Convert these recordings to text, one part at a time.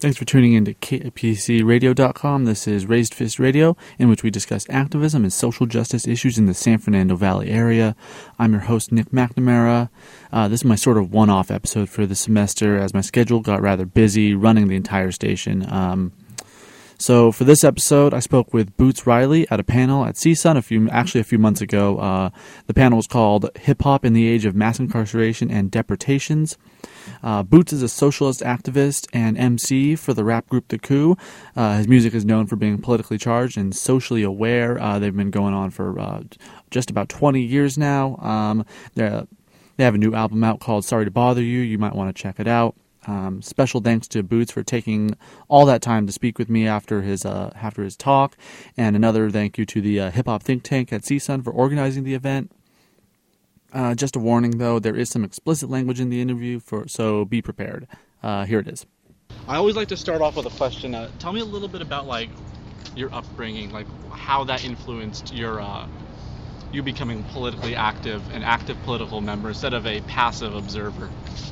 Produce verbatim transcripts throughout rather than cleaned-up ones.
Thanks for tuning in to K P C radio dot com. This is Raised Fist Radio, in which we discuss activism and social justice issues in the San Fernando Valley area. I'm your host, Nick McNamara. Uh, this is my sort of one-off episode for the semester, as my schedule got rather busy running the entire station. Um, so for this episode, I spoke with Boots Riley at a panel at C S U N a few, actually a few months ago. Uh, the panel was called Hip Hop in the Age of Mass Incarceration and Deportations. Uh, Boots is a socialist activist and M C for the rap group The Coup. Uh, his music is known for being politically charged and socially aware. Uh, they've been going on for uh, just about twenty years now. Um, they have a new album out called Sorry to Bother You. You might want to check it out. Um, special thanks to Boots for taking all that time to speak with me after his uh, after his talk, and another thank you to the uh, Hip Hop Think Tank at C S U N for organizing the event. Uh, just a warning, though, there is some explicit language in the interview, for so be prepared. Uh, here it is. I always like to start off with a question. Uh, tell me a little bit about like your upbringing, like how that influenced your uh, you becoming politically active, an active political member instead of a passive observer.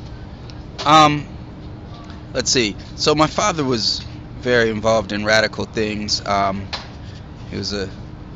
Um, let's see. So my father was very involved in radical things. Um, he was a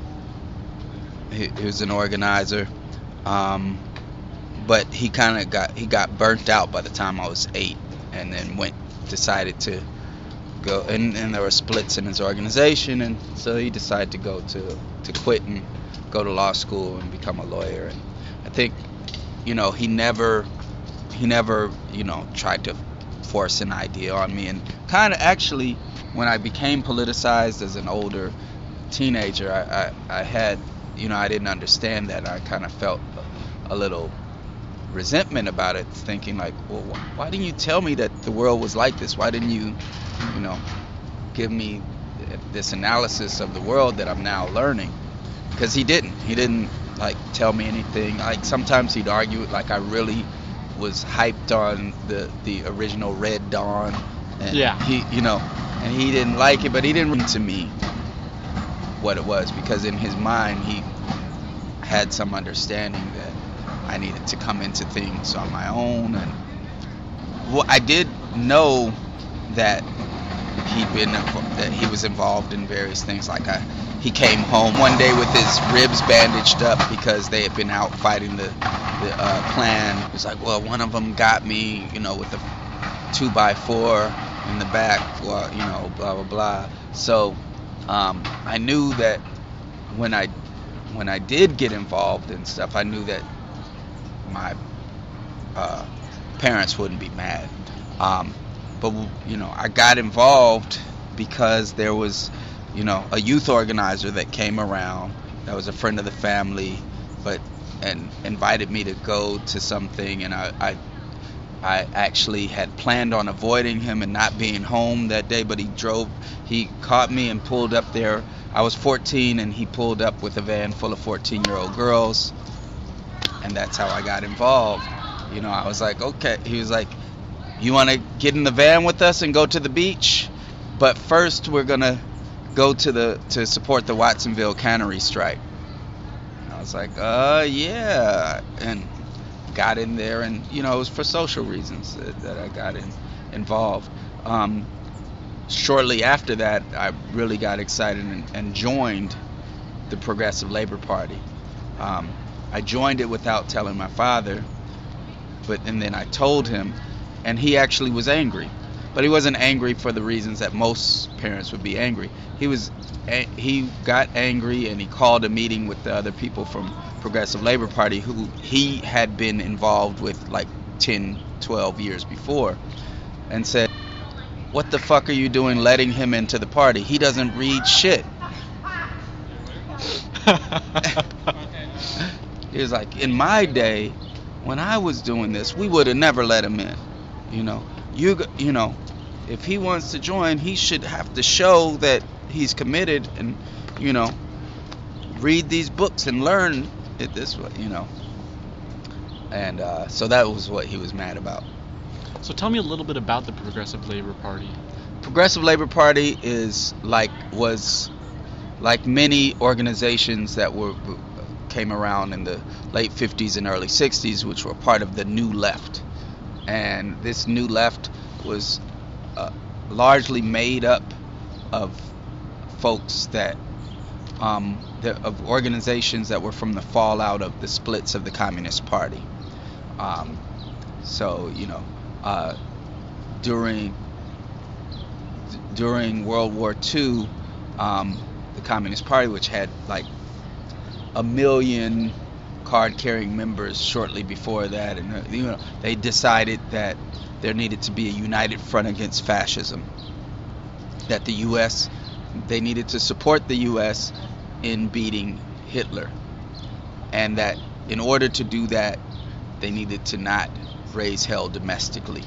he, he was an organizer. Um, but he kind of got he got burnt out by the time I was eight, and then went decided to go and, and there were splits in his organization, and so he decided to go to to quit and go to law school and become a lawyer. And I think, you know, he never he never you know tried to force an idea on me. And kind of actually, when I became politicized as an older teenager, I, I, I had you know I didn't understand that. I kind of felt a little resentment about it, thinking like, well, why didn't you tell me that the world was like this? Why didn't you, you know, give me this analysis of the world that I'm now learning? Because he didn't. He didn't like tell me anything. Like sometimes he'd argue like I really was hyped on the the original Red Dawn, and yeah, he, you know, and he didn't like it, but he didn't read to me what it was, because in his mind he had some understanding that I needed to come into things on my own. And well, I did know that he'd been that he was involved in various things. Like I, he came home one day with his ribs bandaged up because they had been out fighting the the uh, Klan. It was like, well, one of them got me, you know, with a two by four in the back, well, you know, blah blah blah. So um, I knew that when I when I did get involved in stuff, I knew that my uh, parents wouldn't be mad. Um, but, you know, I got involved because there was, you know, a youth organizer that came around that was a friend of the family, but and invited me to go to something, and I, I I actually had planned on avoiding him and not being home that day, but he drove, he caught me and pulled up there. I was fourteen, and he pulled up with a van full of fourteen-year-old girls, and that's how I got involved. You know, I was like, okay. He was like, you want to get in the van with us and go to the beach? But first, we're going to go to the to support the Watsonville cannery strike. And I was like, uh, yeah. And got in there, and, you know, it was for social reasons that, that I got in, involved. Um, shortly after that, I really got excited and, and joined the Progressive Labor Party. Um, I joined it without telling my father, but and then I told him, and he actually was angry. But he wasn't angry for the reasons that most parents would be angry. He was he got angry, and he called a meeting with the other people from Progressive Labor Party who he had been involved with like ten, twelve years before, and said, what the fuck are you doing letting him into the party? He doesn't read shit. He was like, in my day, when I was doing this, we would have never let him in. You know, you you know, if he wants to join, he should have to show that he's committed and, you know, read these books and learn it this way, you know. And uh, so that was what he was mad about. So tell me a little bit about the Progressive Labor Party. Progressive Labor Party is like was like many organizations that were came around in the late fifties and early sixties, which were part of the New Left. And this New Left was uh, largely made up of folks that um, the, of organizations that were from the fallout of the splits of the Communist Party. Um, so you know, uh, during during World War Two, um, the Communist Party, which had like a million card-carrying members shortly before that, and uh, you know, they decided that there needed to be a united front against fascism. That the U S they needed to support the U S in beating Hitler, and that in order to do that, they needed to not raise hell domestically.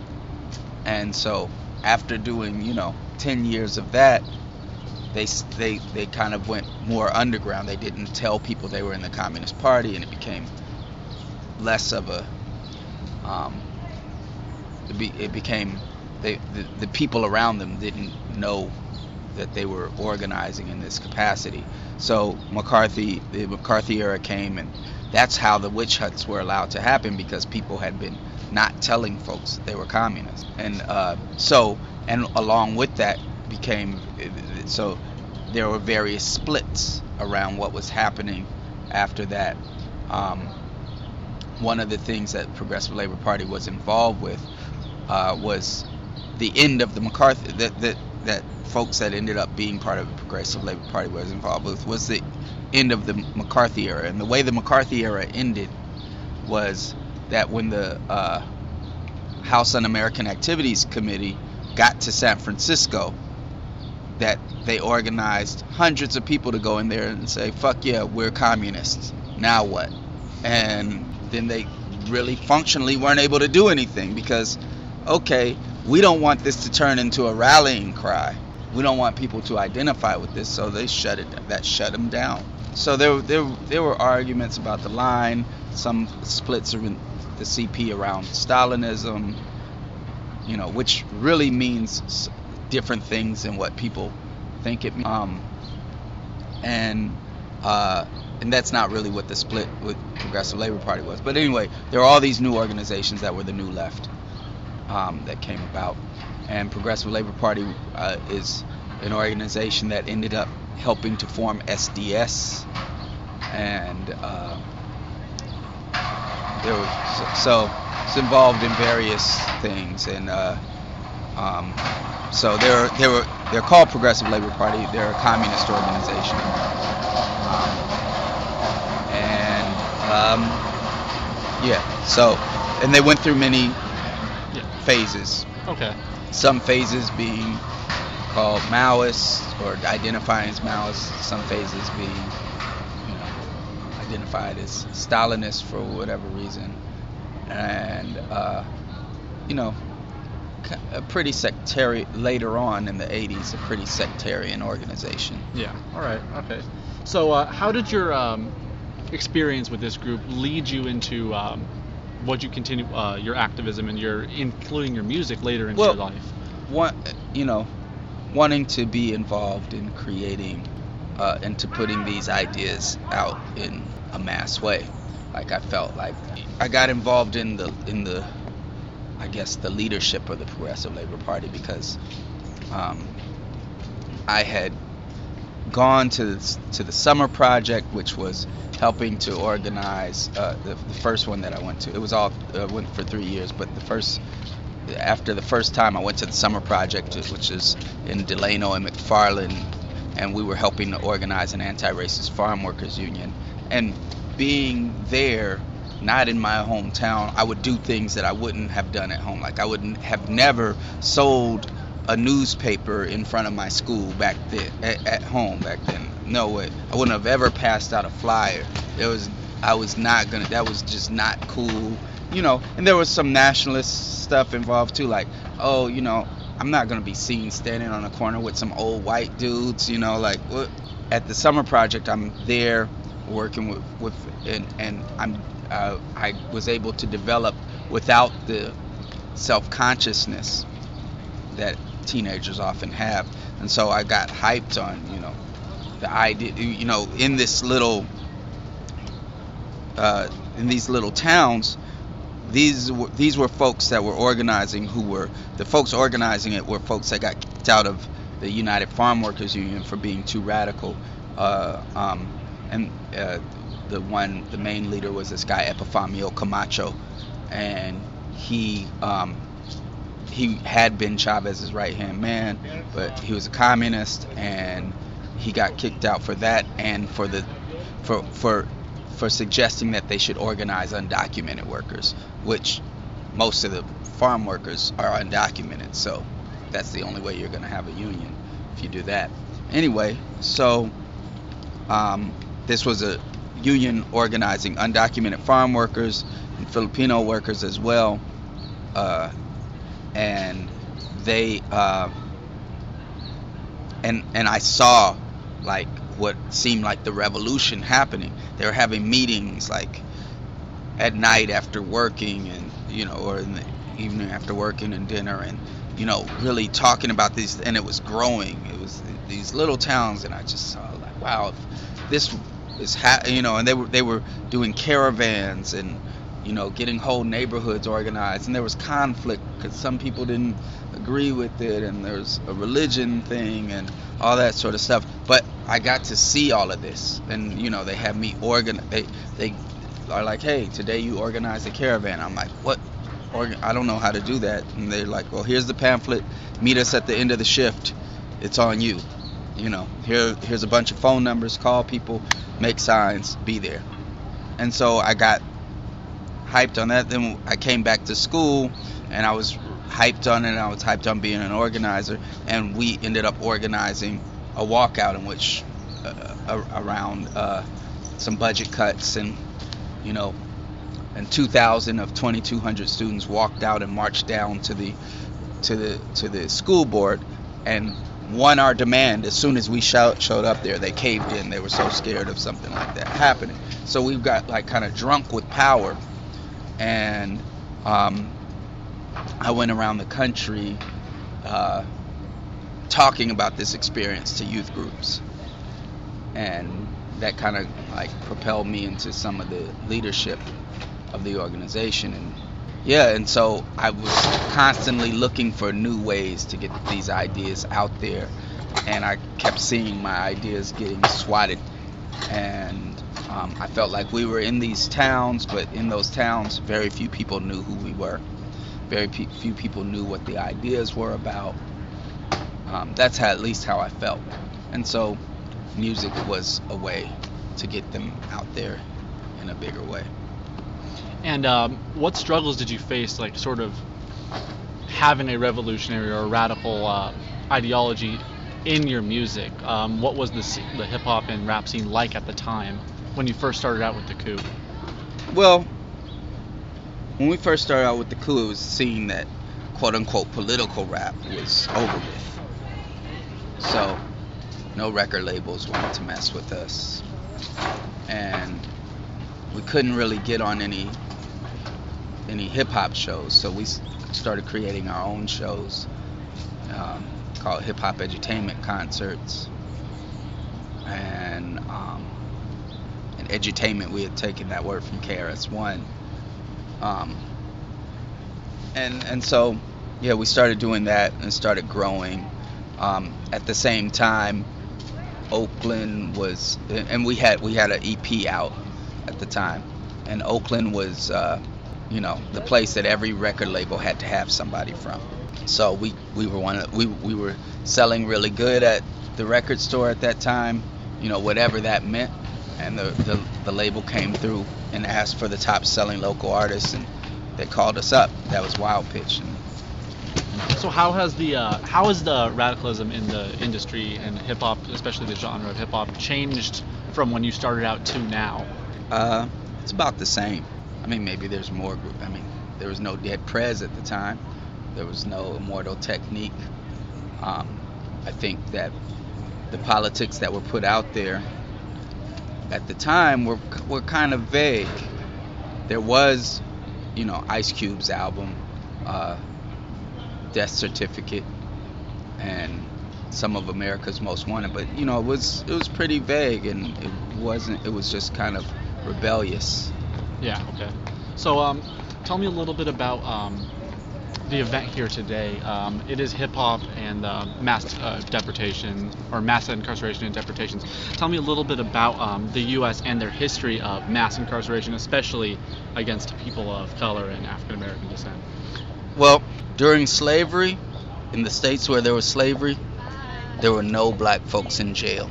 And so, after doing, you know, ten years of that, they they they kind of went more underground. They didn't tell people they were in the Communist Party, and it became less of a um, it, be, it became they the, the people around them didn't know that they were organizing in this capacity. So McCarthy, the McCarthy era came, and that's how the witch hunts were allowed to happen, because people had been not telling folks that they were communists. And uh, so, and along with that became, so there were various splits around what was happening after that. Um, one of the things that Progressive Labor Party was involved with uh, was the end of the McCarthy, that, that, that folks that ended up being part of the Progressive Labor Party was involved with, was the end of the McCarthy era. And the way the McCarthy era ended was that when the uh, House Un-American Activities Committee got to San Francisco, that they organized hundreds of people to go in there and say, fuck yeah, we're communists, now what? And then they really functionally weren't able to do anything, because, okay, we don't want this to turn into a rallying cry. We don't want people to identify with this, so they shut it. That shut them down. So there, there, there were arguments about the line. Some splits in the C P around Stalinism, you know, which really means different things than what people think it means. Um, and uh, and that's not really what the split with Progressive Labor Party was. But anyway, there are all these new organizations that were the New Left um, that came about. And Progressive Labor Party uh, is an organization that ended up helping to form S D S, and uh, there was, so it's involved in various things, and uh, um, so they're they were they're called Progressive Labor Party. They're a communist organization, um, and um, yeah. So and they went through many Yeah. phases. Okay. Some phases being called Maoists or identifying as Maoists, some phases being, you know, identified as Stalinists for whatever reason, and uh, you know, a pretty sectarian, later on in the eighties, a pretty sectarian organization. Yeah. All right. Okay. So, uh, how did your um, experience with this group lead you into um, what you continue uh, your activism and your, including your music, later into Well, your life? One, you know, wanting to be involved in creating uh, and to putting these ideas out in a mass way. Like I felt like I got involved in the in the I guess the leadership of the Progressive Labor Party because um, I had gone to the, to the summer project, which was helping to organize uh, the, the first one that I went to. It was all uh, went for three years, but the first after the first time I went to the summer project, which is in Delano and McFarland, and we were helping to organize an anti-racist farm workers union. And being there, not in my hometown, I would do things that I wouldn't have done at home. Like I wouldn't have never sold a newspaper in front of my school back then, at, at home back then. No way. I wouldn't have ever passed out a flyer. It was, I was not gonna, that was just not cool. You know, and there was some nationalist stuff involved too, like, oh, you know, I'm not gonna be seen standing on a corner with some old white dudes, you know, like, what? At the summer project, I'm there working with, with and, and I'm, uh, I was able to develop without the self-consciousness that teenagers often have, and so I got hyped on, you know, the idea, you know, in this little, uh, in these little towns, these were, these were folks that were organizing who were the folks organizing it were folks that got kicked out of the United Farm Workers Union for being too radical. Uh, um, and uh, the one, the main leader was this guy Epifamio Camacho, and he um, he had been Chavez's right-hand man, but he was a communist, and he got kicked out for that and for the for for for suggesting that they should organize undocumented workers, which most of the farm workers are undocumented, so that's the only way you're going to have a union if you do that. Anyway, so um, this was a union organizing undocumented farm workers and Filipino workers as well, uh, and they uh, and and I saw like what seemed like the revolution happening. They were having meetings like at night after working, and you know, or in the evening after working and dinner, and you know, really talking about these, and it was growing. It was these little towns, and I just saw like, wow, this is ha- you know, and they were they were doing caravans and you know, getting whole neighborhoods organized, and there was conflict because some people didn't agree with it, and there's a religion thing and all that sort of stuff. But I got to see all of this, and you know, they have me organ. They they are like, hey, today you organize a caravan. I'm like, what? Organ- I don't know how to do that. And they're like, well, here's the pamphlet. Meet us at the end of the shift. It's on you. You know, here here's a bunch of phone numbers. Call people, make signs, be there. And so I got hyped on that. Then I came back to school, and I was hyped on it. And I was hyped on being an organizer, and we ended up organizing a walkout in which uh, around uh, some budget cuts, and you know, and two thousand of twenty-two hundred students walked out and marched down to the to the to the school board and won our demand. As soon as we shout, showed up there, they caved in. They were so scared of something like that happening. So we've got like kind of drunk with power. And um, I went around the country uh, talking about this experience to youth groups, and that kind of like propelled me into some of the leadership of the organization. And yeah, and so I was constantly looking for new ways to get these ideas out there, and I kept seeing my ideas getting swatted, and Um, I felt like we were in these towns, but in those towns, very few people knew who we were. Very pe- few people knew what the ideas were about. Um, that's how, at least how I felt. And so music was a way to get them out there in a bigger way. And um, what struggles did you face, like sort of having a revolutionary or a radical uh, ideology in your music? Um, what was the, the hip hop and rap scene like at the time when you first started out with the coup? Well, when we first started out with the coup, it was seeing that quote unquote political rap was over with. So no record labels wanted to mess with us, and we couldn't really get on any any hip hop shows. So we started creating our own shows um, called Hip Hop Edutainment Concerts, and um, edutainment, we had taken that word from K R S One, um, and and so yeah, we started doing that and started growing. Um, at the same time, Oakland was, and we had we had an E P out at the time, and Oakland was uh, you know, the place that every record label had to have somebody from. So we we were one of, we we were selling really good at the record store at that time, you know, whatever that meant. And the, the the label came through and asked for the top selling local artists, and they called us up. That was Wild Pitch. And so how has the uh, how has the radicalism in the industry and hip hop, especially the genre of hip hop, changed from when you started out to now? Uh, it's about the same. I mean, maybe there's more. I mean, there was no Dead Prez at the time. There was no Immortal Technique. Um, I think that the politics that were put out there at the time were were kind of vague. There was, you know, Ice Cube's album, uh, Death Certificate, and some of America's Most Wanted, but you know, it was it was pretty vague, and it wasn't. It was just kind of rebellious. Yeah. Okay. So, um, tell me a little bit about um, the event here today. Um, it is hip hop and uh, mass uh, deportation, or mass incarceration and deportations. Tell me a little bit about um, the U S and their history of mass incarceration, especially against people of color and African American descent. Well, during slavery, in the states where there was slavery, there were no black folks in jail.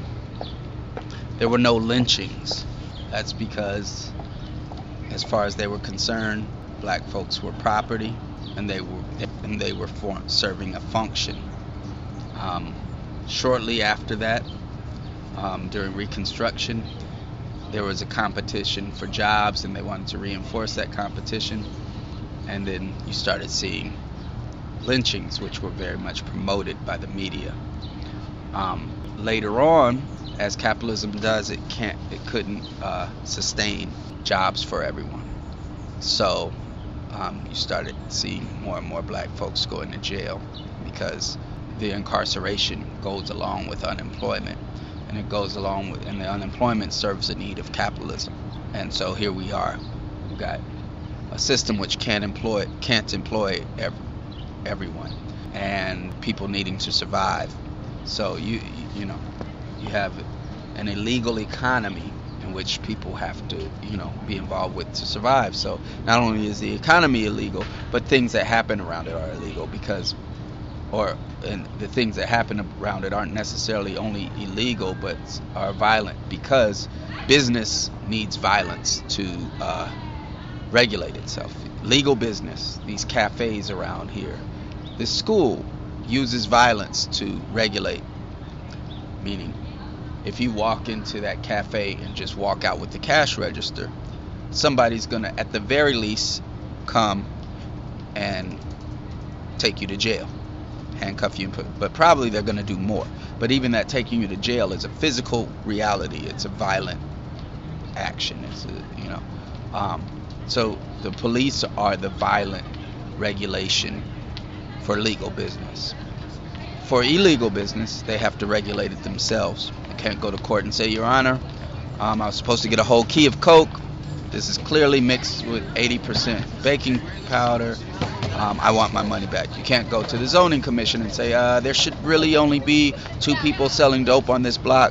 There were no lynchings. That's because, as far as they were concerned, black folks were property, and they were and they were for, serving a function. Um, shortly after that, um, during Reconstruction, there was a competition for jobs, and they wanted to reinforce that competition. And then you started seeing lynchings, which were very much promoted by the media. Um, later on, as capitalism does, it can't, it couldn't uh, sustain jobs for everyone. So um, you started seeing more and more black folks going to jail because the incarceration goes along with unemployment, and it goes along with, and the unemployment serves the need of capitalism. And so here we are. We've got a system which can't employ can't employ every, everyone, and people needing to survive. So you you know you have an illegal economy in which people have to you know be involved with to survive. So not only is the economy illegal, but things that happen around it are illegal because, or and the things that happen around it aren't necessarily only illegal, but are violent because business needs violence to uh, regulate itself. Legal business, these cafes around here, this school uses violence to regulate. Meaning, if you walk into that cafe and just walk out with the cash register, somebody's gonna, at the very least, come and take you to jail, handcuff you, and put, but probably they're gonna do more. But even that taking you to jail is a physical reality. It's a violent action. It's a, you know, um, so the police are the violent regulation for legal business. For illegal business, they have to regulate it themselves. They can't go to court and say, Your Honor, um, I was supposed to get a whole key of coke. This is clearly mixed with eighty percent baking powder. Um, I want my money back. You can't go to the zoning commission and say, uh, there should really only be two people selling dope on this block.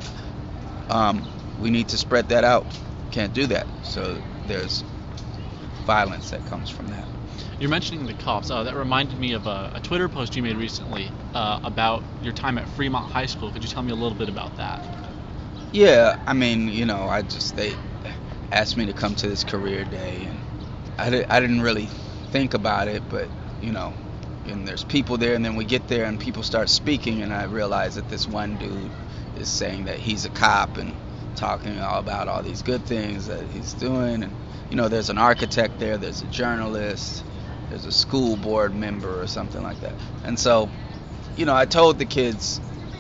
Um, we need to spread that out. Can't do that. So there's violence that comes from that. You're mentioning the cops. Uh, that reminded me of a, a Twitter post you made recently uh, about your time at Fremont High School. Could you tell me a little bit about that? Yeah, I mean, you know, I just, they asked me to come to this career day, and I, did, I didn't really think about it, but, you know, and there's people there, and then we get there and people start speaking, and I realize that this one dude is saying that he's a cop and talking all about all these good things that he's doing. And, you know, there's an architect there, there's a journalist, there's a school board member or something like that. And so, you know, I told the kids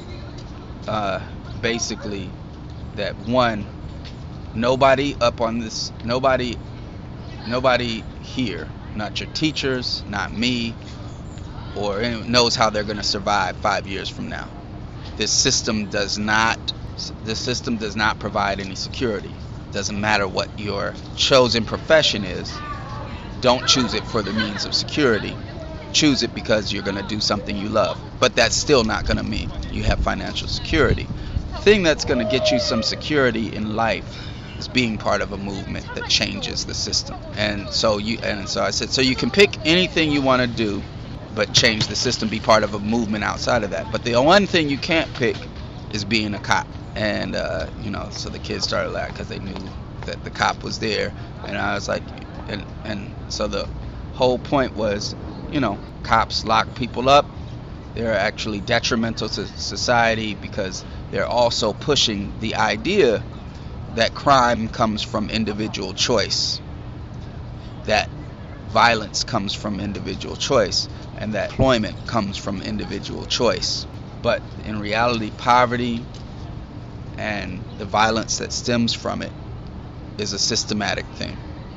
uh, basically that, one, nobody up on this, nobody, nobody here, not your teachers, not me, or anyone knows how they're going to survive five years from now. This system does not, this system does not provide any security. Doesn't matter what your chosen profession is. Don't choose it for the means of security. Choose it because you're going to do something you love. But that's still not going to mean you have financial security. The thing that's going to get you some security in life is being part of a movement that changes the system. And so you and so I said, so you can pick anything you want to do, but change the system, be part of a movement outside of that. But the one thing you can't pick is being a cop. And uh, you know, so the kids started laughing because they knew that the cop was there. And I was like, and and so the whole point was, you know, cops lock people up. They're actually detrimental to society because they're also pushing the idea that crime comes from individual choice, that violence comes from individual choice, and that employment comes from individual choice. But in reality, poverty and the violence that stems from it is a systematic thing.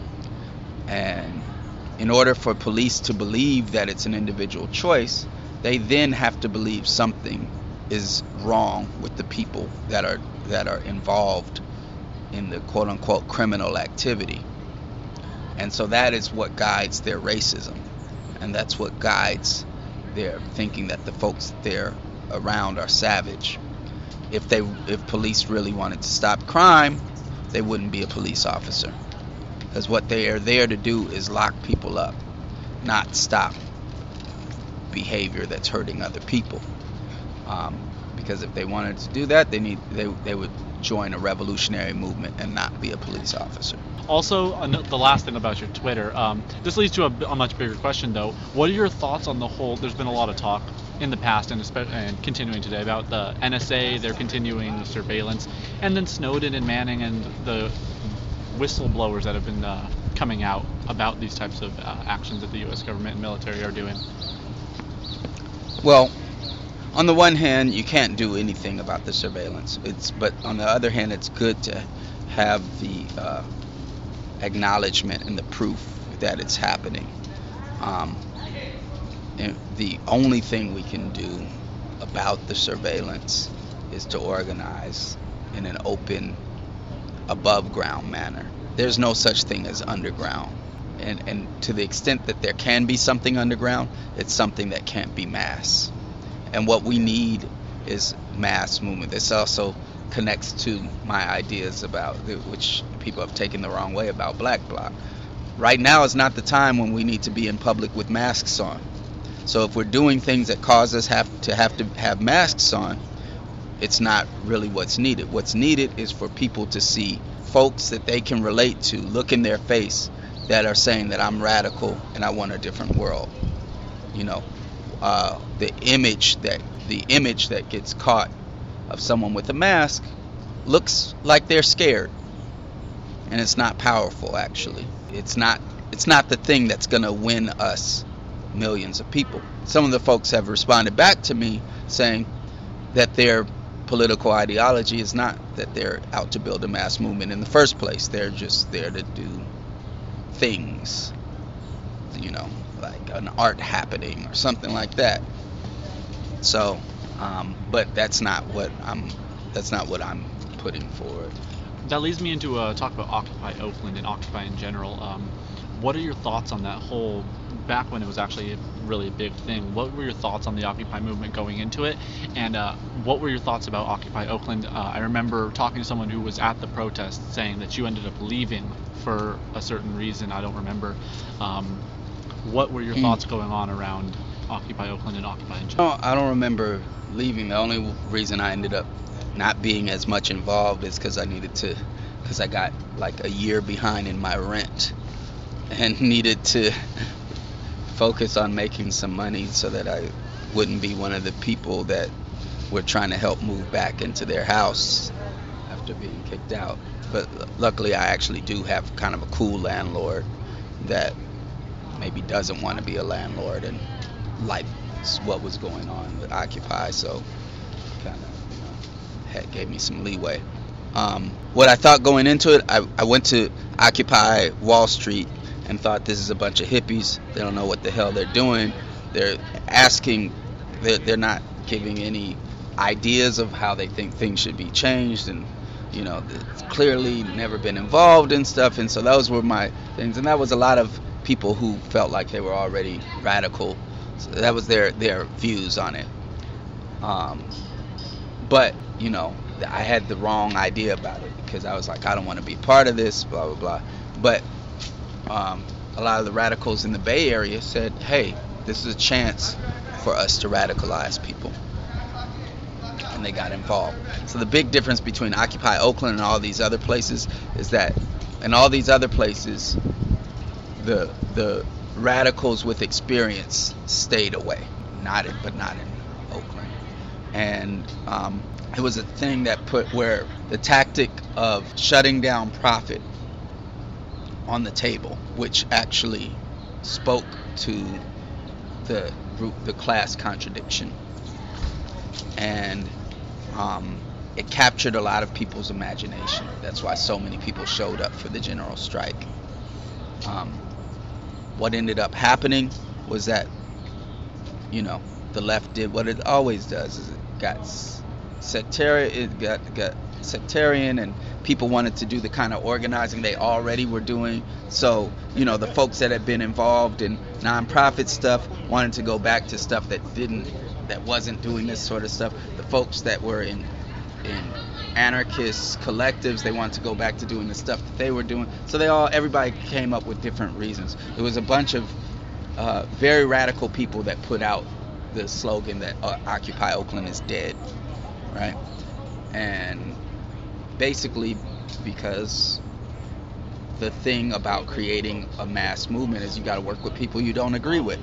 And in order for police to believe that it's an individual choice, they then have to believe something is wrong with the people that are that are involved in the quote-unquote criminal activity. And so that is what guides their racism, and that's what guides their thinking that the folks there around are savage. If they, if police really wanted to stop crime, they wouldn't be a police officer, because what they are there to do is lock people up, not stop behavior that's hurting other people. Um, because if they wanted to do that, they need they they would join a revolutionary movement and not be a police officer. Also, uh, no- the last thing about your Twitter, um, this leads to a, b- a much bigger question, though. What are your thoughts on the whole? There's been a lot of talk in the past and, espe- and continuing today about the N S A, they're continuing the surveillance, and then Snowden and Manning and the whistleblowers that have been uh, coming out about these types of uh, actions that the U S government and military are doing. Well, on the one hand, you can't do anything about the surveillance. It's but on the other hand, it's good to have the uh, acknowledgement and the proof that it's happening. Um, and the only thing we can do about the surveillance is to organize in an open, above ground manner. There's no such thing as underground. And, and to the extent that there can be something underground, it's something that can't be mass. And what we need is mass movement. This also connects to my ideas about, which people have taken the wrong way, about Black Bloc. Right now is not the time when we need to be in public with masks on. So if we're doing things that cause us have to have to have masks on, it's not really what's needed. What's needed is for people to see folks that they can relate to, look in their face, that are saying that I'm radical and I want a different world. You know, uh, the image that the image that gets caught of someone with a mask looks like they're scared, and it's not powerful. Actually, it's not. It's not the thing that's gonna win us millions of people. Some of the folks have responded back to me saying that their political ideology is not that they're out to build a mass movement in the first place. They're just there to do things, you know, like an art happening or something like that. So, um, but that's not what I'm. That's not what I'm putting forward. That leads me into uh, talk about Occupy Oakland and Occupy in general. Um, what are your thoughts on that whole, back when it was actually a really a big thing, what were your thoughts on the Occupy movement going into it? And uh, what were your thoughts about Occupy Oakland? Uh, I remember talking to someone who was at the protest saying that you ended up leaving for a certain reason. I don't remember. Um, what were your Mm. thoughts going on around Occupy Oakland and Occupy in general? No, I don't remember leaving. The only reason I ended up not being as much involved is because I needed to, because I got like a year behind in my rent and needed to focus on making some money so that I wouldn't be one of the people that were trying to help move back into their house after being kicked out. But luckily I actually do have kind of a cool landlord that maybe doesn't want to be a landlord and likes what was going on with Occupy, so kind of, you know, had, gave me some leeway. Um, what I thought going into it, I, I went to Occupy Wall Street and thought this is a bunch of hippies. They don't know what the hell they're doing. They're asking, they're, they're not giving any ideas of how they think things should be changed, and you know, it's clearly never been involved in stuff. And so those were my things, and that was a lot of people who felt like they were already radical. So that was their their views on it. Um, but you know, I had the wrong idea about it because I was like, I don't want to be part of this, blah blah blah. But um, a lot of the radicals in the Bay Area said, hey, this is a chance for us to radicalize people, and they got involved. So the big difference between Occupy Oakland and all these other places is that in all these other places, the the radicals with experience stayed away, not in, but not in Oakland. And um, it was a thing that put where the tactic of shutting down profit on the table, which actually spoke to the group, the class contradiction, and um, it captured a lot of people's imagination. That's why so many people showed up for the general strike. Um, what ended up happening was that, you know, the left did what it always does: is it got sectarian, it got got sectarian and people wanted to do the kind of organizing they already were doing. So, you know, the folks that had been involved in nonprofit stuff wanted to go back to stuff that didn't, that wasn't doing this sort of stuff. The folks that were in in anarchist collectives, they wanted to go back to doing the stuff that they were doing. So they all, everybody came up with different reasons. There was a bunch of uh, very radical people that put out the slogan that uh, Occupy Oakland is dead, right? And basically because the thing about creating a mass movement is you got to work with people you don't agree with.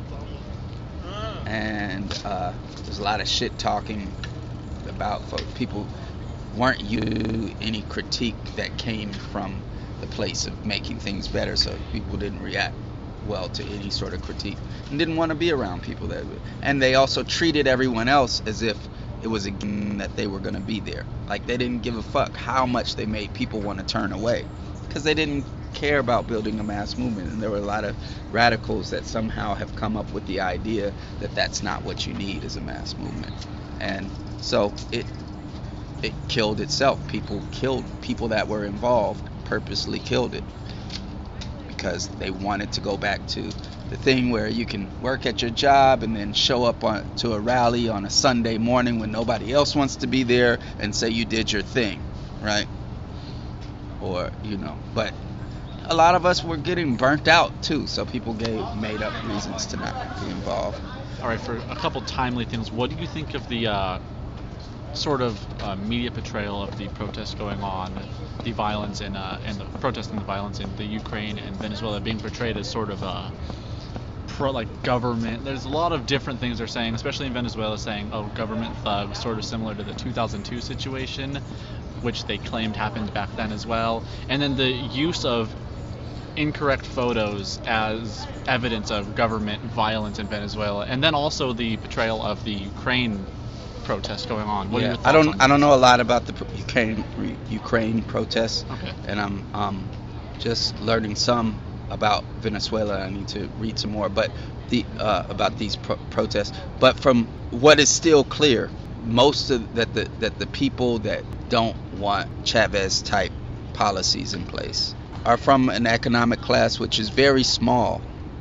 And uh, there's a lot of shit talking about folks. People weren't you any critique that came from the place of making things better, so people didn't react well to any sort of critique and didn't want to be around people that would. And they also treated everyone else as if it was a game that they were going to be there. Like they didn't give a fuck how much they made people want to turn away, because they didn't care about building a mass movement. And there were a lot of radicals that somehow have come up with the idea that that's not what you need as a mass movement. And so it it killed itself. People killed people that were involved, purposely killed it, because they wanted to go back to the thing where you can work at your job and then show up on, to a rally on a Sunday morning when nobody else wants to be there and say you did your thing, right? Or, you know, but a lot of us were getting burnt out too, so people gave made up reasons to not be involved. All right, for a couple timely things, what do you think of the uh, sort of uh, media portrayal of the protests going on, the violence in, uh, and the protests and the violence in the Ukraine and Venezuela being portrayed as sort of a pro, like government? There's a lot of different things they're saying, especially in Venezuela, saying, oh, government thugs, sort of similar to the two thousand two situation, which they claimed happened back then as well. And then the use of incorrect photos as evidence of government violence in Venezuela, and then also the portrayal of the Ukraine protests going on. What yeah, are your thoughts I don't on I don't this? know a lot about the Ukraine Ukraine protests, Okay. and I'm um just learning some about Venezuela. I need to read some more, but the uh, about these pro- protests. But from what is still clear, most of that the that the people that don't want Chavez type policies in place are from an economic class which is very small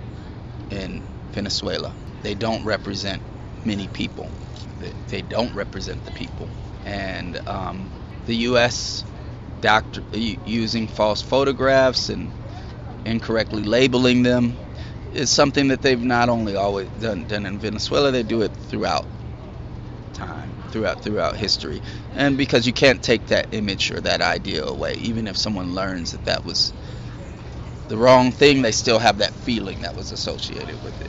in Venezuela. They don't represent many people. They, they don't represent the people. And um, the U S doctor using false photographs and incorrectly labeling them is something that they've not only always done, done in Venezuela, they do it throughout time, throughout throughout history. And because you can't take that image or that idea away, even if someone learns that that was the wrong thing, they still have that feeling that was associated with it.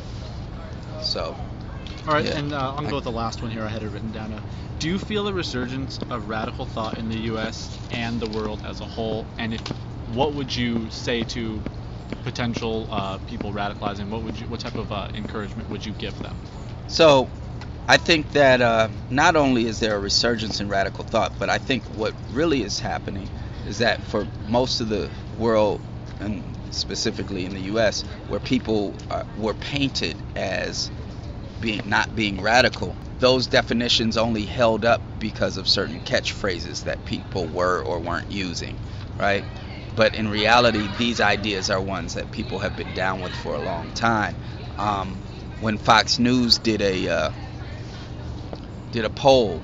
So, all right, yeah. and uh, I'm going to go with the last one here. I had it written down. Uh, do you feel a resurgence of radical thought in the U S and the world as a whole? And if, what would you say to potential uh, people radicalizing? What would you, what type of uh, encouragement would you give them? So, I think that uh, not only is there a resurgence in radical thought, but I think what really is happening is that for most of the world, and specifically in the U S, where people are, were painted as being not being radical, those definitions only held up because of certain catchphrases that people were or weren't using, right? But in reality, these ideas are ones that people have been down with for a long time. Um, when Fox News did a uh, did a poll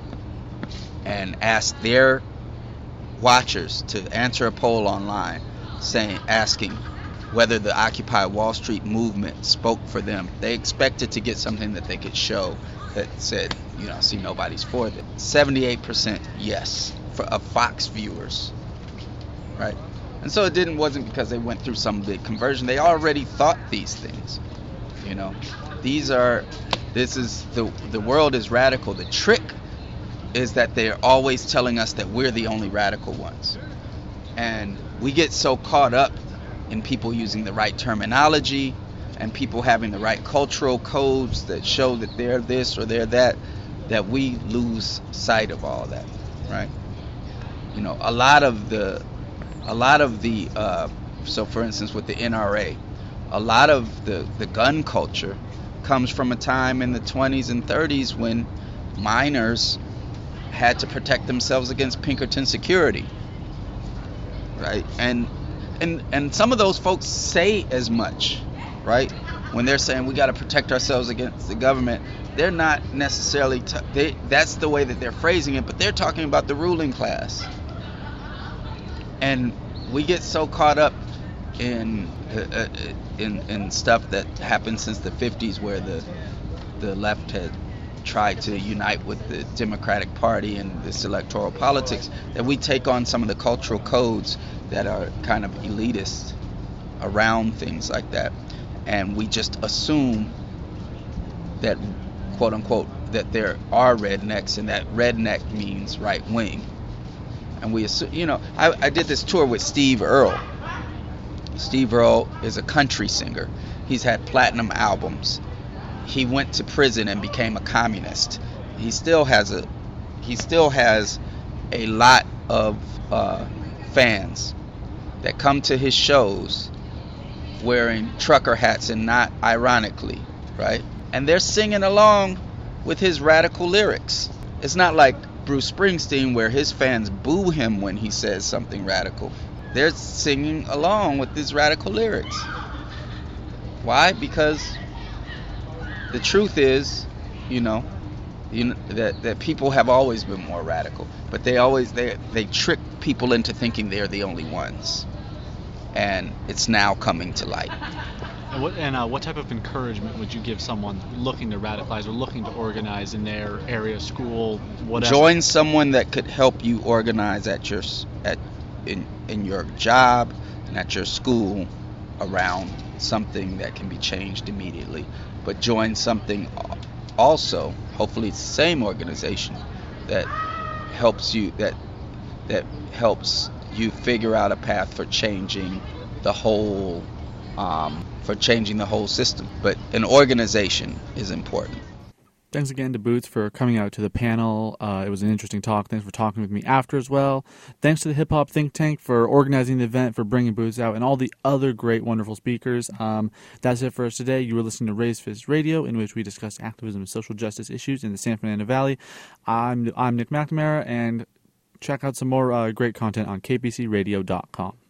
and asked their watchers to answer a poll online, saying asking whether the Occupy Wall Street movement spoke for them, they expected to get something that they could show that said, you know, see, nobody's for them. seventy-eight percent yes for of Fox viewers, right? And so it didn't wasn't because they went through some big conversion. They already thought these things, you know. These are, this is the the world is radical. The trick is that they're always telling us that we're the only radical ones, and we get so caught up in people using the right terminology and people having the right cultural codes that show that they're this or they're that, that we lose sight of all that, right? You know, a lot of the, a lot of the, uh, so for instance with the N R A, a lot of the, the gun culture comes from a time in the twenties and thirties when minors had to protect themselves against Pinkerton security, right? And and and some of those folks say as much, right? When they're saying we got to protect ourselves against the government, they're not necessarily t- they, that's the way that they're phrasing it, but they're talking about the ruling class. And we get so caught up in uh, in in stuff that happened since the fifties, where the the left had tried to unite with the Democratic Party and this electoral politics, that we take on some of the cultural codes that are kind of elitist around things like that, and we just assume that, quote unquote, that there are rednecks and that redneck means right wing. And we assume, you know, I, I did this tour with Steve Earle. Steve Earle is a country singer. He's had platinum albums. He went to prison and became a communist. He still has a he still has a lot of uh, fans that come to his shows wearing trucker hats, and not ironically, right? And they're singing along with his radical lyrics. It's not like Bruce Springsteen, where his fans boo him when he says something radical. They're singing along with his radical lyrics. Why? Because the truth is, you know, you know that, that people have always been more radical, but they always they they trick people into thinking they're the only ones, and it's now coming to light. And what and uh, what type of encouragement would you give someone looking to radicalize or looking to organize in their area, school, whatever? Join someone that could help you organize at your at in in your job and at your school around something that can be changed immediately. But join something also, hopefully it's the same organization, that helps you that that helps you figure out a path for changing the whole um, for changing the whole system. But an organization is important. Thanks again to Boots for coming out to the panel. Uh, it was an interesting talk. Thanks for talking with me after as well. Thanks to the Hip Hop Think Tank for organizing the event, for bringing Boots out, and all the other great, wonderful speakers. Um, that's it for us today. You were listening to Raised Fist Radio, in which we discuss activism and social justice issues in the San Fernando Valley. I'm I'm Nick McNamara, and check out some more uh, great content on K P C radio dot com.